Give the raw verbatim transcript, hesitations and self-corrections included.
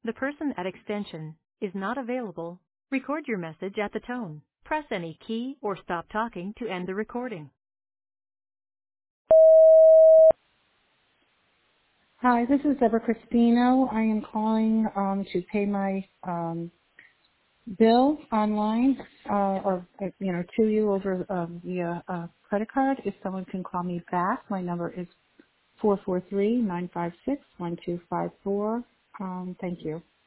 The person at extension is not available. Record your message at the tone. Press any key or stop talking to end the recording. Hi, this is Deborah Cristino. I am calling um, to pay my um, bill online uh, or uh, you know to you over um, via uh, credit card. If someone can call me back, my number is four four three nine five six one two five four. Um, thank you.